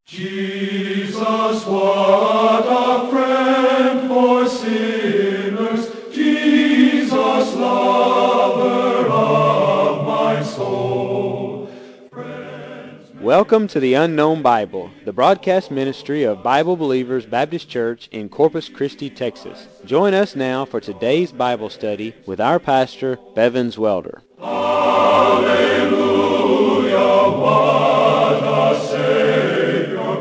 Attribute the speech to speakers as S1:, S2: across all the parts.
S1: Jesus, what a friend for sinners, Jesus, lover of my soul.
S2: Welcome to the Unknown Bible, the broadcast ministry of Bible Believers Baptist Church in Corpus Christi, Texas. Join us now for today's Bible study with our pastor, Bevins Welder.
S1: Hallelujah, what a Savior.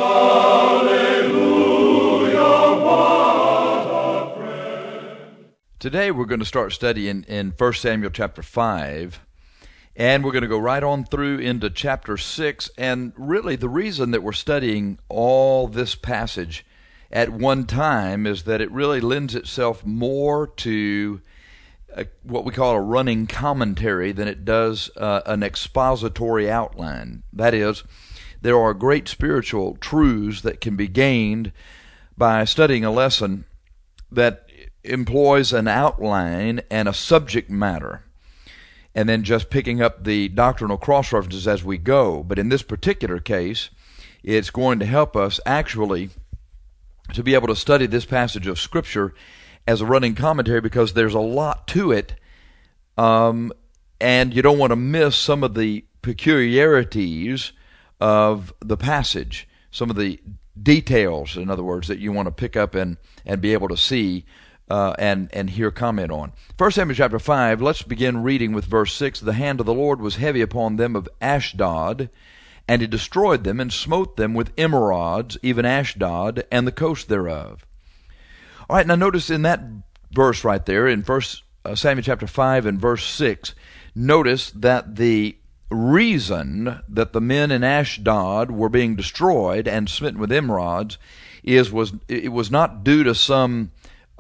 S1: Hallelujah, what a friend.
S3: Today we're going to start studying in 1 Samuel chapter 5, and we're going to go right on through into chapter 6, and really the reason that we're studying all this passage at one time is that it really lends itself more to what we call a running commentary than it does an expository outline. That is, there are great spiritual truths that can be gained by studying a lesson that employs an outline and a subject matter, and then just picking up the doctrinal cross-references as we go. But in this particular case, it's going to help us actually to be able to study this passage of Scripture as a running commentary, because there's a lot to it, and you don't want to miss some of the peculiarities of the passage, some of the details, in other words, that you want to pick up and be able to see and hear comment on. 1 Samuel chapter 5, let's begin reading with verse 6. The hand of the Lord was heavy upon them of Ashdod, and he destroyed them and smote them with emerods, even Ashdod and the coast thereof. All right, now notice in that verse right there, in 1 Samuel chapter 5 and verse 6, notice that the reason that the men in Ashdod were being destroyed and smitten with emerods was not due to some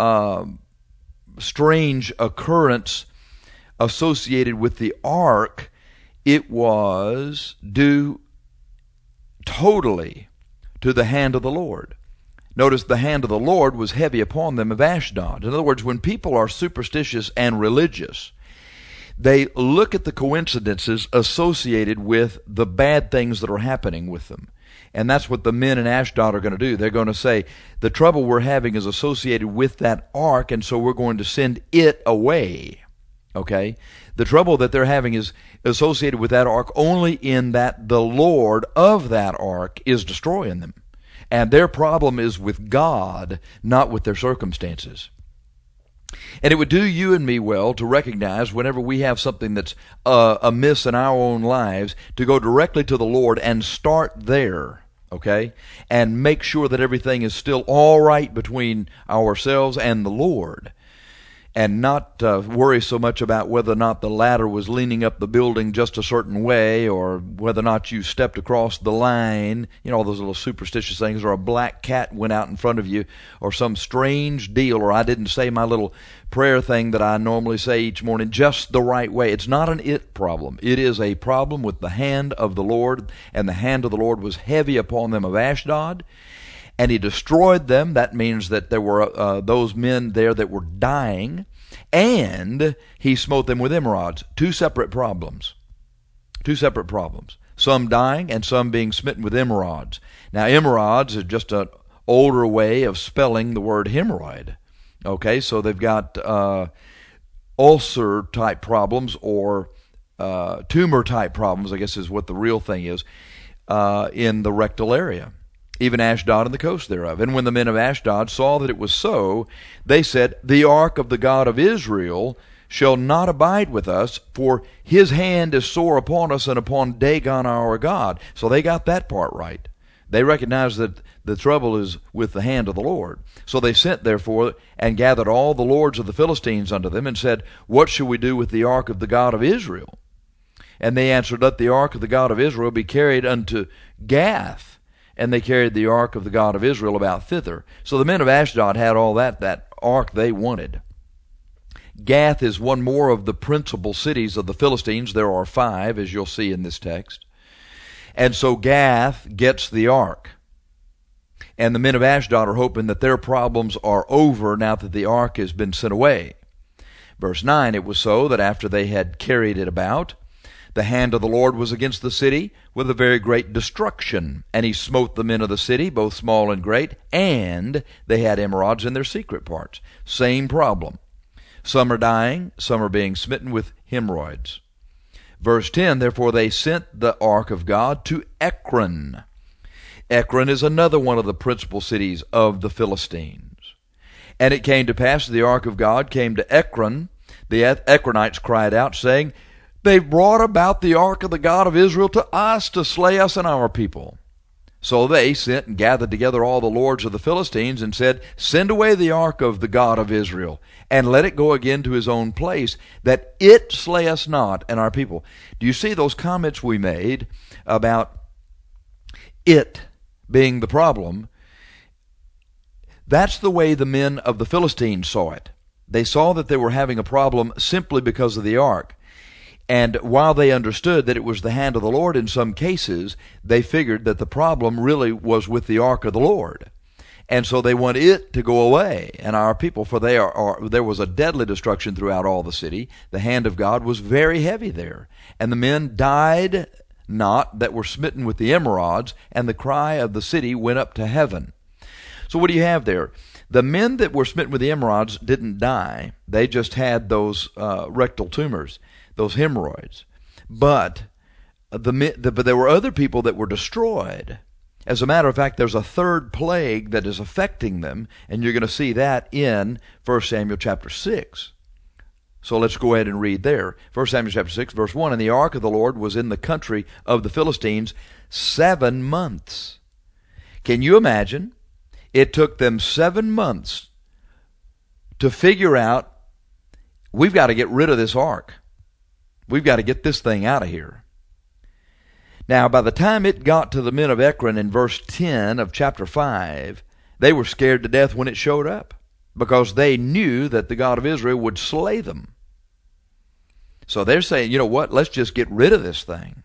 S3: strange occurrence associated with the ark. It was due totally to the hand of the Lord. Notice the hand of the Lord was heavy upon them of Ashdod. In other words, when people are superstitious and religious, they look at the coincidences associated with the bad things that are happening with them. And that's what the men in Ashdod are going to do. They're going to say, the trouble we're having is associated with that ark, and so we're going to send it away. Okay? The trouble that they're having is associated with that ark only in that the Lord of that ark is destroying them. And their problem is with God, not with their circumstances. And it would do you and me well to recognize whenever we have something that's amiss in our own lives, to go directly to the Lord and start there, okay? And make sure that everything is still all right between ourselves and the Lord. And not worry so much about whether or not the ladder was leaning up the building just a certain way, or whether or not you stepped across the line, all those little superstitious things, or a black cat went out in front of you, or some strange deal, or I didn't say my little prayer thing that I normally say each morning just the right way. It's not an it problem. It is a problem with the hand of the Lord, and the hand of the Lord was heavy upon them of Ashdod, and he destroyed them. That means that there were those men there that were dying, and he smote them with emerods. Two separate problems. Some dying and some being smitten with emerods. Now, emerods is just an older way of spelling the word hemorrhoid. Okay, so they've got ulcer-type problems, or tumor-type problems, I guess is what the real thing is, in the rectal area. Even Ashdod and the coast thereof. And when the men of Ashdod saw that it was so, they said, the ark of the God of Israel shall not abide with us, for his hand is sore upon us and upon Dagon our God. So they got that part right. They recognized that the trouble is with the hand of the Lord. So they sent, therefore, and gathered all the lords of the Philistines unto them, and said, what shall we do with the ark of the God of Israel? And they answered, let the ark of the God of Israel be carried unto Gath. And they carried the ark of the God of Israel about thither. So the men of Ashdod had all that ark they wanted. Gath is one more of the principal cities of the Philistines. There are 5, as you'll see in this text. And so Gath gets the ark. And the men of Ashdod are hoping that their problems are over now that the ark has been sent away. Verse 9, it was so that after they had carried it about, The hand of the Lord was against the city with a very great destruction, and he smote the men of the city, both small and great, and they had emerods in their secret parts. Same problem. Some are dying, some are being smitten with hemorrhoids. Verse 10, therefore they sent the ark of God to Ekron. Ekron is another one of the principal cities of the Philistines. And it came to pass, the ark of God came to Ekron. The Ekronites cried out, saying, They've brought about the ark of the God of Israel to us to slay us and our people. So they sent and gathered together all the lords of the Philistines and said, Send away the ark of the God of Israel, and let it go again to his own place, that it slay us not and our people. Do you see those comments we made about it being the problem? That's the way the men of the Philistines saw it. They saw that they were having a problem simply because of the ark. And while they understood that it was the hand of the Lord in some cases, they figured that the problem really was with the ark of the Lord. And so they want it to go away, and our people, for there was a deadly destruction throughout all the city. The hand of God was very heavy there. And the men died not that were smitten with the emerods, and the cry of the city went up to heaven. So what do you have there? The men that were smitten with the emerods didn't die. They just had those rectal tumors, those hemorrhoids. But there were other people that were destroyed. As a matter of fact, there's a third plague that is affecting them, and you're going to see that in 1 Samuel chapter 6. So let's go ahead and read there. 1 Samuel chapter 6, verse 1, And the ark of the Lord was in the country of the Philistines 7 months. Can you imagine? It took them 7 months to figure out, we've got to get rid of this ark. We've got to get this thing out of here. Now, by the time it got to the men of Ekron in verse 10 of chapter 5, they were scared to death when it showed up, because they knew that the God of Israel would slay them. So they're saying, you know what, let's just get rid of this thing.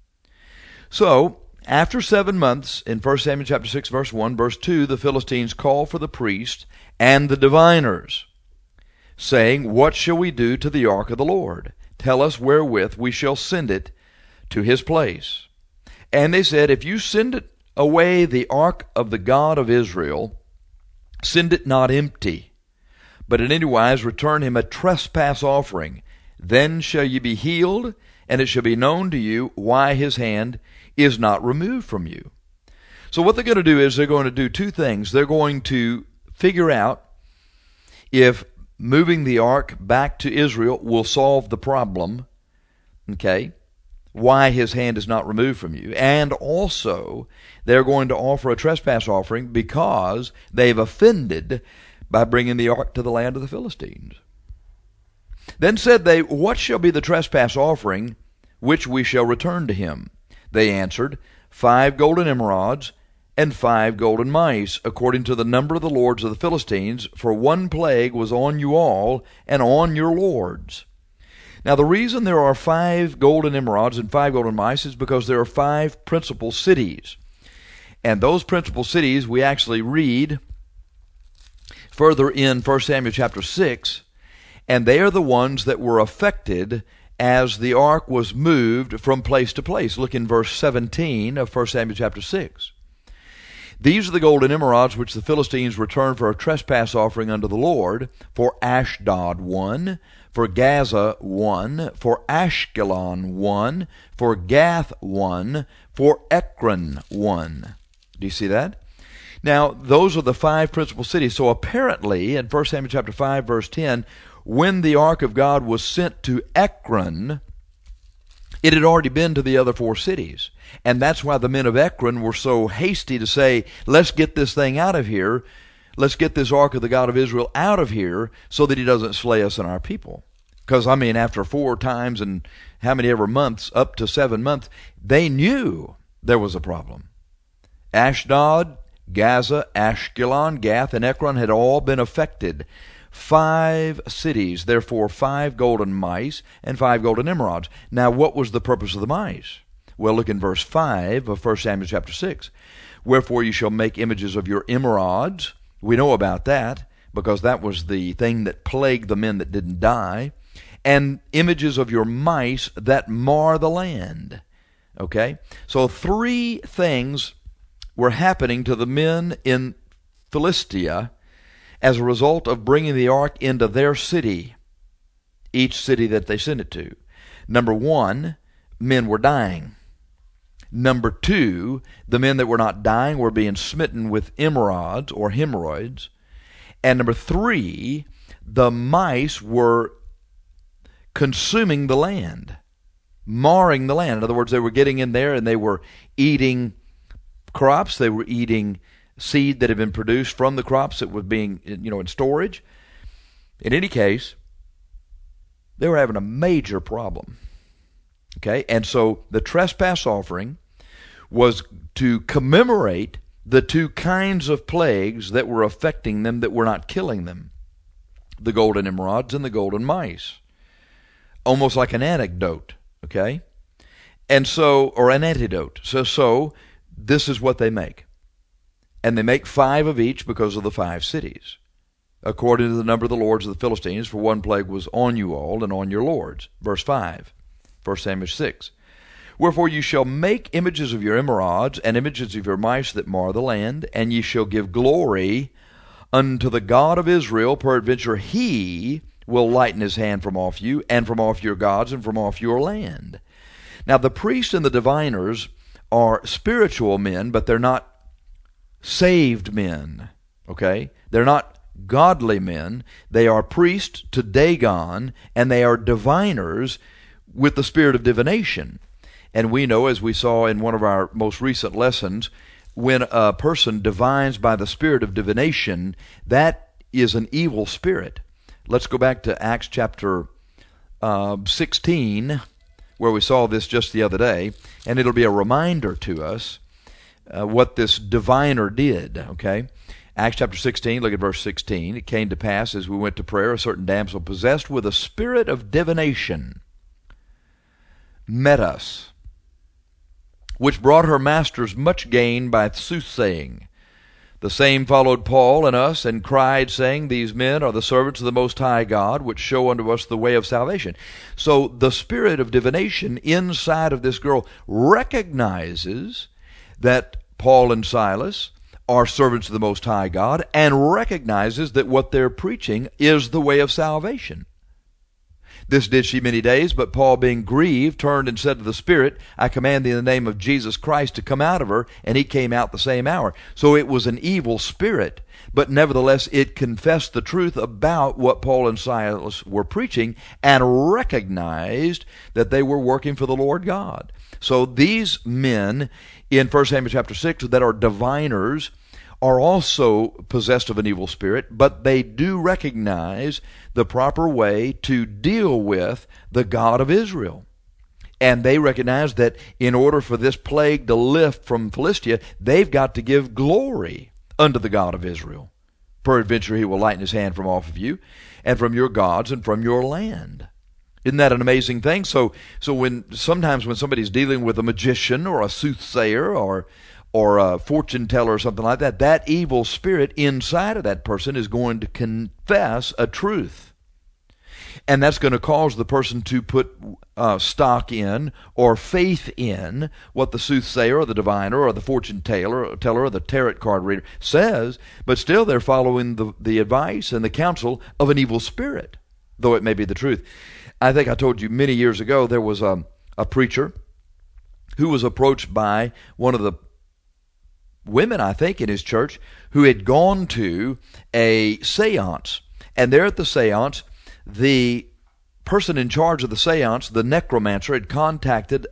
S3: So, after 7 months, in 1 Samuel chapter 6, verse 1, verse 2, the Philistines call for the priests and the diviners, saying, What shall we do to the ark of the Lord? Tell us wherewith we shall send it to his place. And they said, If you send it away the ark of the God of Israel, send it not empty, but in any wise return him a trespass offering. Then shall ye be healed, and it shall be known to you why his hand is not removed from you. So what they're going to do is they're going to do two things. They're going to figure out if moving the ark back to Israel will solve the problem, okay, why his hand is not removed from you. And also, they're going to offer a trespass offering because they've offended by bringing the ark to the land of the Philistines. Then said they, What shall be the trespass offering which we shall return to him? They answered, 5 golden emerods and 5 golden mice, according to the number of the lords of the Philistines, for one plague was on you all and on your lords. Now the reason there are 5 golden emerods and 5 golden mice is because there are 5 principal cities. And those principal cities we actually read further in 1 Samuel chapter 6, and they are the ones that were affected as the ark was moved from place to place. Look in verse 17 of 1 Samuel chapter 6. These are the golden emerods which the Philistines returned for a trespass offering unto the Lord, for Ashdod 1, for Gaza 1, for Ashkelon 1, for Gath 1, for Ekron 1. Do you see that? Now, those are the 5 principal cities. So apparently, in 1 Samuel chapter 5, verse 10, when the ark of God was sent to Ekron, it had already been to the other 4 cities. And that's why the men of Ekron were so hasty to say, let's get this thing out of here. Let's get this ark of the God of Israel out of here so that he doesn't slay us and our people. Because, after 4 times and how many ever months, up to 7 months, they knew there was a problem. Ashdod, Gaza, Ashkelon, Gath, and Ekron had all been affected. 5 cities, therefore 5 golden mice and 5 golden emerods. Now, what was the purpose of the mice? Well, look in verse 5 of 1 Samuel chapter 6. Wherefore you shall make images of your emerods. We know about that, because that was the thing that plagued the men that didn't die. and images of your mice that mar the land. Okay? So 3 things were happening to the men in Philistia as a result of bringing the ark into their city, each city that they sent it to. Number 1, men were dying. Number 2, the men that were not dying were being smitten with emerods or hemorrhoids. And number 3, the mice were consuming the land, marring the land. In other words, they were getting in there and they were eating crops. They were eating seed that had been produced from the crops that was being, in storage. In any case, they were having a major problem. Okay, and so the trespass offering was to commemorate the 2 kinds of plagues that were affecting them that were not killing them: the golden emerods and the golden mice. Almost like an anecdote, okay? And so, or an antidote. So this is what they make. And they make 5 of each because of the 5 cities, according to the number of the lords of the Philistines, for 1 plague was on you all and on your lords. Verse 5, 1 Samuel 6. Wherefore you shall make images of your emerods and images of your mice that mar the land, and ye shall give glory unto the God of Israel. Peradventure he will lighten his hand from off you, and from off your gods, and from off your land. Now the priests and the diviners are spiritual men, but they're not saved men. Okay? They're not godly men. They are priests to Dagon, and they are diviners with the spirit of divination. And we know, as we saw in one of our most recent lessons, when a person divines by the spirit of divination, that is an evil spirit. Let's go back to Acts chapter 16, where we saw this just the other day, and it'll be a reminder to us what this diviner did, okay? Acts chapter 16, look at verse 16. It came to pass, as we went to prayer, a certain damsel possessed with a spirit of divination met us, which brought her masters much gain by soothsaying. The same followed Paul and us, and cried, saying, These men are the servants of the Most High God, which show unto us the way of salvation. So the spirit of divination inside of this girl recognizes that Paul and Silas are servants of the Most High God, and recognizes that what they're preaching is the way of salvation. This did she many days, but Paul, being grieved, turned and said to the Spirit, I command thee in the name of Jesus Christ to come out of her, and he came out the same hour. So it was an evil spirit, but nevertheless it confessed the truth about what Paul and Silas were preaching, and recognized that they were working for the Lord God. So these men in 1 Samuel chapter 6 that are diviners are also possessed of an evil spirit, but they do recognize the proper way to deal with the God of Israel. And they recognize that in order for this plague to lift from Philistia, they've got to give glory unto the God of Israel. Peradventure he will lighten his hand from off of you, and from your gods, and from your land. Isn't that an amazing thing? So sometimes when somebody's dealing with a magician or a soothsayer or a fortune teller or something like that, that evil spirit inside of that person is going to confess a truth. And that's going to cause the person to put stock in or faith in what the soothsayer or the diviner or the fortune teller or the tarot card reader says, but still they're following the advice and the counsel of an evil spirit, though it may be the truth. I think I told you many years ago there was a preacher who was approached by one of the women, I think, in his church, who had gone to a seance. And there at the seance, the person in charge of the seance, the necromancer, had contacted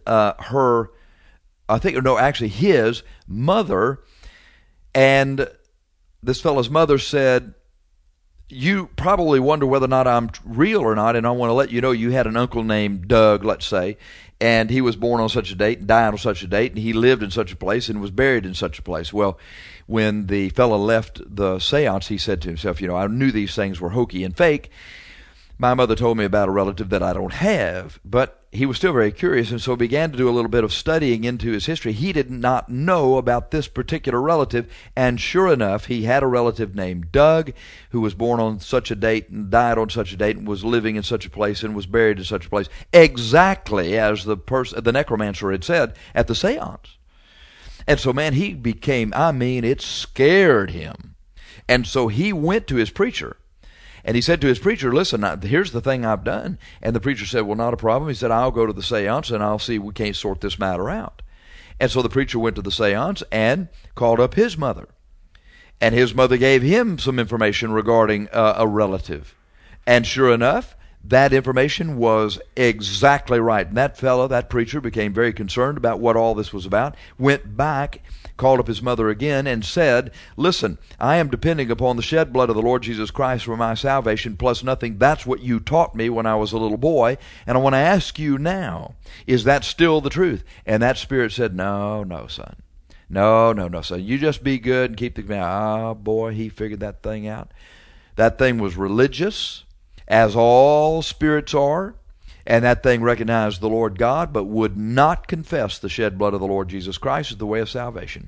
S3: his mother. And this fellow's mother said, you probably wonder whether or not I'm real or not, and I want to let you know you had an uncle named Doug, let's say, and he was born on such a date and died on such a date, and he lived in such a place and was buried in such a place. Well, when the fellow left the seance, he said to himself, I knew these things were hokey and fake. My mother told me about a relative that I don't have, but he was still very curious, and so began to do a little bit of studying into his history. He did not know about this particular relative, and sure enough, he had a relative named Doug, who was born on such a date and died on such a date and was living in such a place and was buried in such a place, exactly as the necromancer had said at the seance. And so, man, he became, it scared him. And so he went to his preacher. And he said to his preacher, listen, here's the thing I've done. And the preacher said, well, not a problem. He said, I'll go to the seance and I'll see if we can't sort this matter out. And so the preacher went to the seance and called up his mother. And his mother gave him some information regarding a relative. And sure enough, that information was exactly right. And that preacher, became very concerned about what all this was about, went back, called up his mother again, and said, listen, I am depending upon the shed blood of the Lord Jesus Christ for my salvation, plus nothing. That's what you taught me when I was a little boy, and I want to ask you now, is that still the truth? And that spirit said, no, son. No, son. You just be good and keep the command. Oh, boy, he figured that thing out. That thing was religious, as all spirits are, and that thing recognized the Lord God, but would not confess the shed blood of the Lord Jesus Christ as the way of salvation.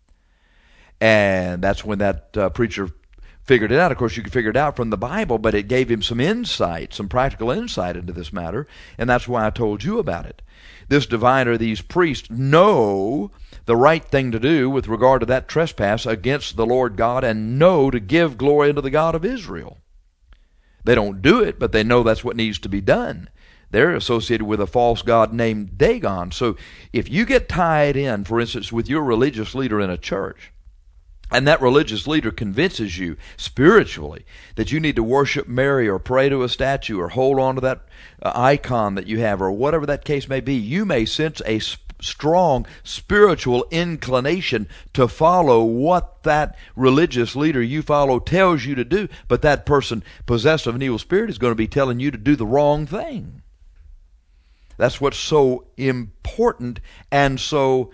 S3: And that's when that preacher figured it out. Of course, you can figure it out from the Bible, but it gave him some insight, some practical insight into this matter, and that's why I told you about it. This diviner, these priests, know the right thing to do with regard to that trespass against the Lord God, and know to give glory unto the God of Israel. They don't do it, but they know that's what needs to be done. They're associated with a false god named Dagon. So if you get tied in, for instance, with your religious leader in a church, and that religious leader convinces you spiritually that you need to worship Mary or pray to a statue or hold on to that icon that you have, or whatever that case may be, you may sense a strong spiritual inclination to follow what that religious leader you follow tells you to do, but that person possessed of an evil spirit is going to be telling you to do the wrong thing. That's what's so important and so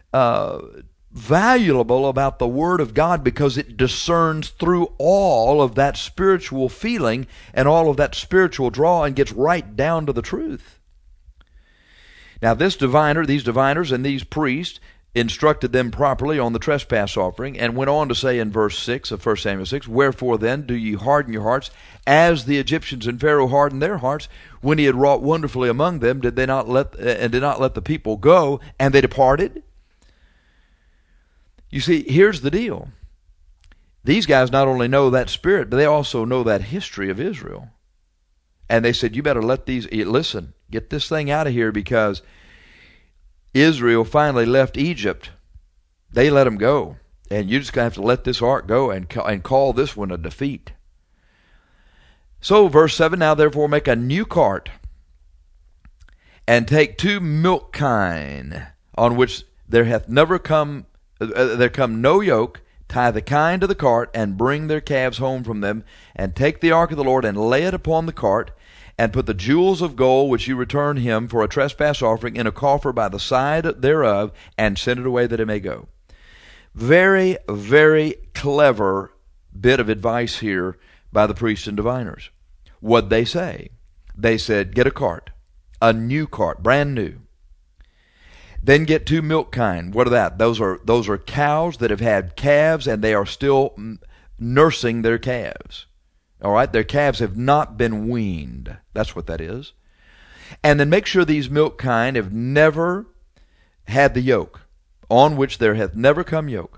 S3: valuable about the Word of God, because it discerns through all of that spiritual feeling and all of that spiritual draw and gets right down to the truth. Now these diviners and these priests instructed them properly on the trespass offering, and went on to say in verse 6 of 1 Samuel 6, wherefore then do ye harden your hearts, as the Egyptians and Pharaoh hardened their hearts, when he had wrought wonderfully among them, did not let the people go, and they departed? You see, here's the deal. These guys not only know that spirit, but they also know that history of Israel. And they said, you better listen, get this thing out of here, because Israel finally left Egypt. They let them go. And you're just going to have to let this ark go and call this one a defeat. So, verse 7, now therefore make a new cart, and take 2 milk kine, on which there come no yoke, tie the kine to the cart, and bring their calves home from them, and take the ark of the Lord, and lay it upon the cart, and put the jewels of gold which you return him for a trespass offering in a coffer by the side thereof, and send it away that it may go. Very, very clever bit of advice here by the priests and diviners. What'd they say? They said, get a cart, a new cart, brand new. Then get 2 milk kine. What are that? Those are cows that have had calves, and they are still nursing their calves. All right? Their calves have not been weaned. That's what that is. And then make sure these milk kine have never had the yoke, on which there hath never come yoke.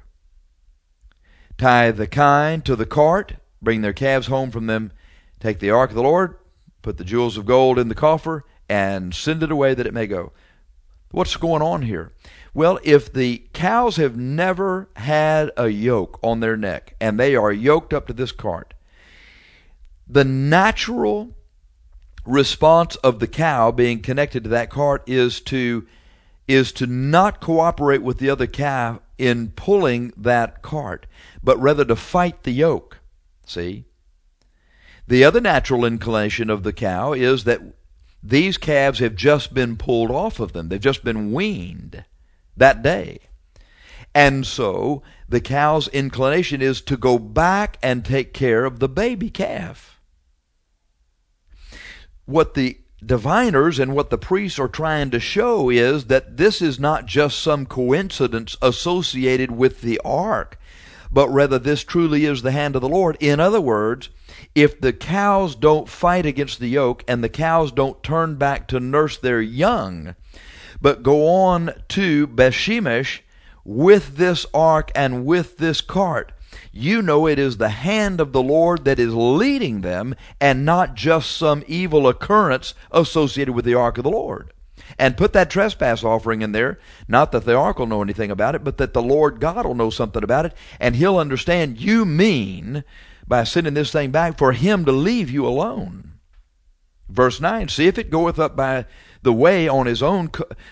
S3: Tie the kine to the cart, bring their calves home from them, take the ark of the Lord, put the jewels of gold in the coffer, and send it away that it may go. What's going on here? Well, if the cows have never had a yoke on their neck, and they are yoked up to this cart, the natural response of the cow being connected to that cart is to not cooperate with the other cow in pulling that cart, but rather to fight the yoke. See? The other natural inclination of the cow is that these calves have just been pulled off of them. They've just been weaned that day. And so the cow's inclination is to go back and take care of the baby calf. What the diviners and what the priests are trying to show is that this is not just some coincidence associated with the ark, but rather this truly is the hand of the Lord. In other words, if the cows don't fight against the yoke and the cows don't turn back to nurse their young, but go on to Bethshemesh with this ark and with this cart, you know it is the hand of the Lord that is leading them and not just some evil occurrence associated with the ark of the Lord. And put that trespass offering in there, not that the ark will know anything about it, but that the Lord God will know something about it, and He'll understand you mean, by sending this thing back, for Him to leave you alone. Verse 9, see if it goeth up by the way of his own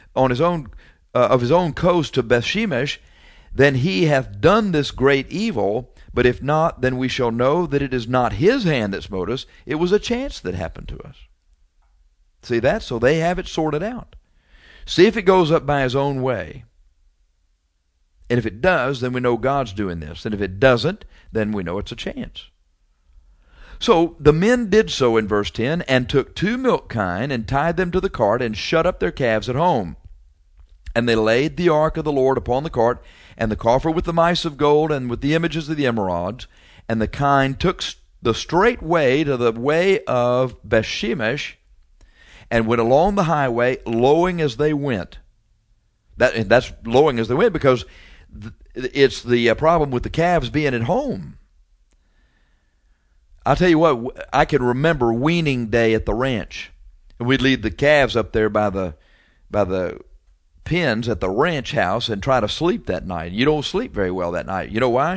S3: coast to Bethshemesh, then he hath done this great evil. But if not, then we shall know that it is not his hand that smote us. It was a chance that happened to us. See that? So they have it sorted out. See if it goes up by his own way. And if it does, then we know God's doing this. And if it doesn't, then we know it's a chance. So the men did so in verse 10, and took 2 milch kine, and tied them to the cart, and shut up their calves at home. And they laid the ark of the Lord upon the cart, and the coffer with the mice of gold, and with the images of the emerods. And the kine took the straight way to the way of Bethshemesh, and went along the highway, lowing as they went. That's lowing as they went, because it's the problem with the calves being at home. I'll tell you what, I can remember weaning day at the ranch. And we'd lead the calves up there by the pens at the ranch house and try to sleep that night. You don't sleep very well that night. You know why?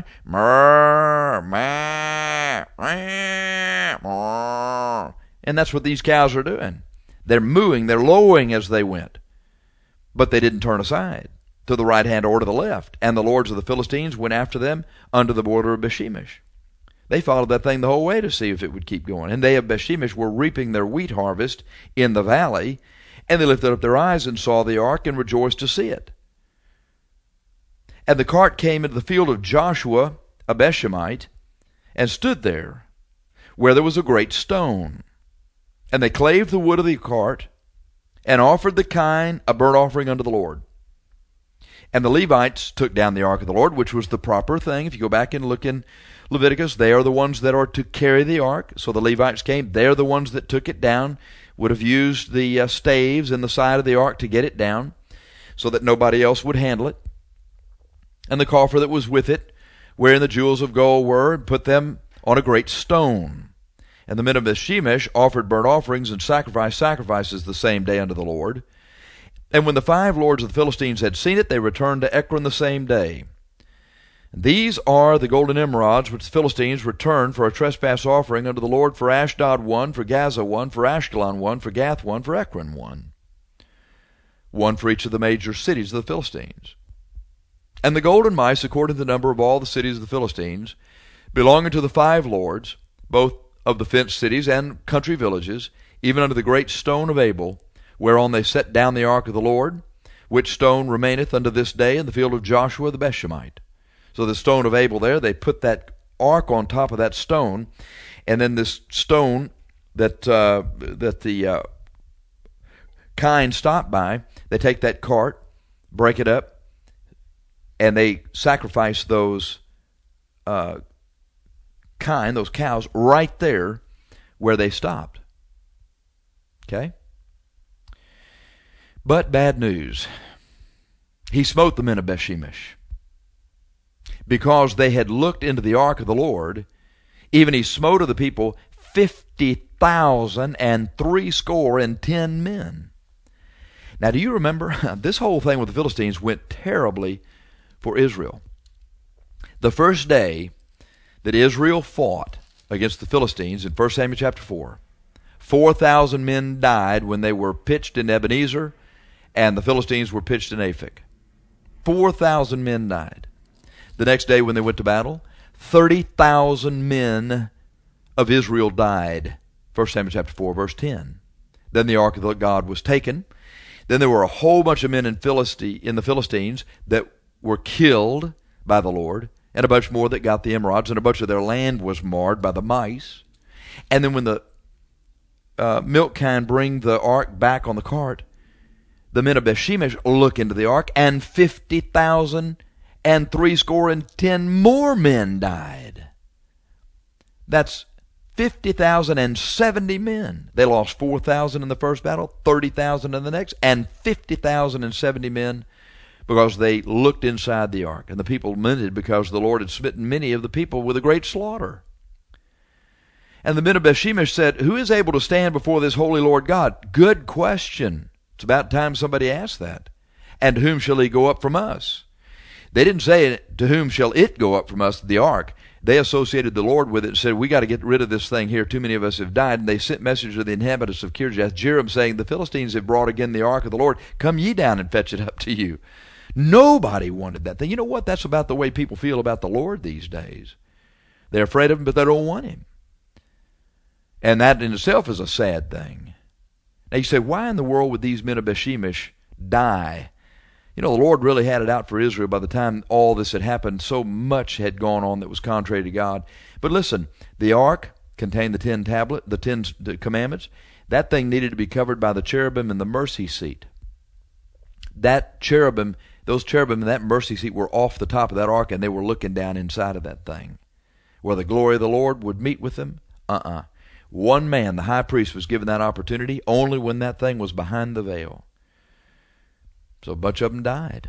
S3: And that's what these cows are doing. They're mooing, they're lowing as they went. But they didn't turn aside to the right hand or to the left. And the lords of the Philistines went after them unto the border of Bethshemesh. They followed that thing the whole way to see if it would keep going. And they of Bethshemesh were reaping their wheat harvest in the valley, and they lifted up their eyes and saw the ark and rejoiced to see it. And the cart came into the field of Joshua, a Bethshemite, and stood there, where there was a great stone. And they clave the wood of the cart, and offered the kine a burnt offering unto the Lord. And the Levites took down the ark of the Lord, which was the proper thing. If you go back and look in Leviticus, they are the ones that are to carry the ark. So the Levites came. They're the ones that took it down, would have used the staves in the side of the ark to get it down so that nobody else would handle it. And the coffer that was with it, wherein the jewels of gold were, and put them on a great stone. And the men of Bethshemesh offered burnt offerings and sacrificed sacrifices the same day unto the Lord. And when the 5 lords of the Philistines had seen it, they returned to Ekron the same day. These are the golden emerods which the Philistines returned for a trespass offering unto the Lord, for Ashdod 1, for Gaza 1, for Ashkelon 1, for Gath 1, for Ekron 1. 1 for each of the major cities of the Philistines. And the golden mice, according to the number of all the cities of the Philistines, belonging to the 5 lords, both of the fenced cities and country villages, even unto the great stone of Abel, whereon they set down the ark of the Lord, which stone remaineth unto this day in the field of Joshua the Bethshemite. So the stone of Abel there, they put that ark on top of that stone, and then this stone that the kine stopped by, they take that cart, break it up, and they sacrifice those those cows, right there where they stopped. Okay? But bad news. He smote the men of Bethshemesh, because they had looked into the ark of the Lord. Even he smote of the people 50,000 and 70 men. Now, do you remember? This whole thing with the Philistines went terribly for Israel. The first day that Israel fought against the Philistines in 1 Samuel chapter 4, 4,000 men died when they were pitched in Ebenezer, and the Philistines were pitched in Aphek. 4,000 men died. The next day when they went to battle, 30,000 men of Israel died. 1 Samuel chapter 4, verse 10. Then the ark of God was taken. Then there were a whole bunch of men in the Philistines that were killed by the Lord, and a bunch more that got the emerods, and a bunch of their land was marred by the mice. And then when the milk can bring the ark back on the cart, the men of Bethshemesh look into the ark, and 50,000 and 70 more men died. That's 50,070 men. They lost 4,000 in the first battle, 30,000 in the next, and 50,070 men because they looked inside the ark. And the people lamented because the Lord had smitten many of the people with a great slaughter. And the men of Bethshemesh said, "Who is able to stand before this holy Lord God?" Good question. It's about time somebody asked that. "And to whom shall he go up from us?" They didn't say, "To whom shall it go up from us," the ark. They associated the Lord with it and said, "We got to get rid of this thing here. Too many of us have died." And they sent message to the inhabitants of Kirjath Jearim saying, "The Philistines have brought again the ark of the Lord. Come ye down and fetch it up to you." Nobody wanted that thing. You know what? That's about the way people feel about the Lord these days. They're afraid of him, but they don't want him. And that in itself is a sad thing. Now you say, why in the world would these men of Bethshemesh die? You know, the Lord really had it out for Israel by the time all this had happened. So much had gone on that was contrary to God. But listen, the ark contained the 10 commandments. That thing needed to be covered by the cherubim and the mercy seat. That cherubim, those cherubim and that mercy seat were off the top of that ark, and they were looking down inside of that thing, where the glory of the Lord would meet with them. One man, the high priest, was given that opportunity only when that thing was behind the veil. So a bunch of them died.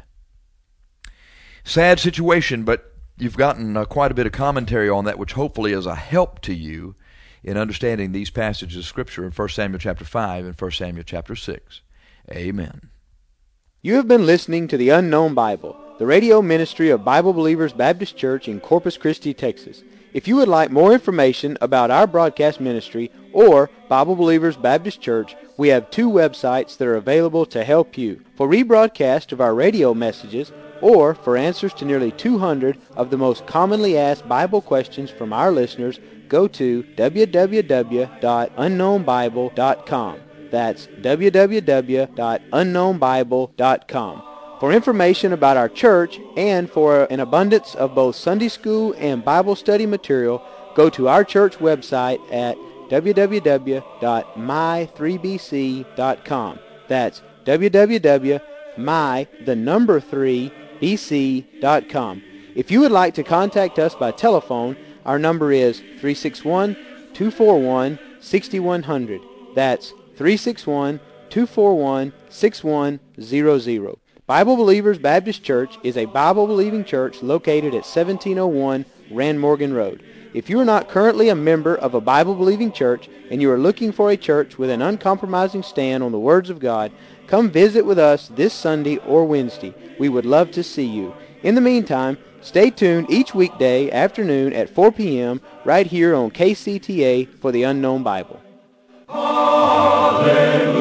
S3: Sad situation, but you've gotten quite a bit of commentary on that, which hopefully is a help to you in understanding these passages of Scripture in 1 Samuel chapter 5 and 1 Samuel chapter 6. Amen.
S2: You have been listening to the Unknown Bible, the radio ministry of Bible Believers Baptist Church in Corpus Christi, Texas. If you would like more information about our broadcast ministry or Bible Believers Baptist Church, we have 2 websites that are available to help you. For rebroadcast of our radio messages or for answers to nearly 200 of the most commonly asked Bible questions from our listeners, go to www.unknownbible.com. That's www.unknownbible.com. For information about our church and for an abundance of both Sunday school and Bible study material, go to our church website at www.my3bc.com. That's www.my3bc.com. If you would like to contact us by telephone, our number is 361-241-6100. That's 361-241-6100. Bible Believers Baptist Church is a Bible-believing church located at 1701 Rand Morgan Road. If you are not currently a member of a Bible-believing church and you are looking for a church with an uncompromising stand on the words of God, come visit with us this Sunday or Wednesday. We would love to see you. In the meantime, stay tuned each weekday afternoon at 4 p.m. right here on KCTA for the Unknown Bible.
S1: Hallelujah.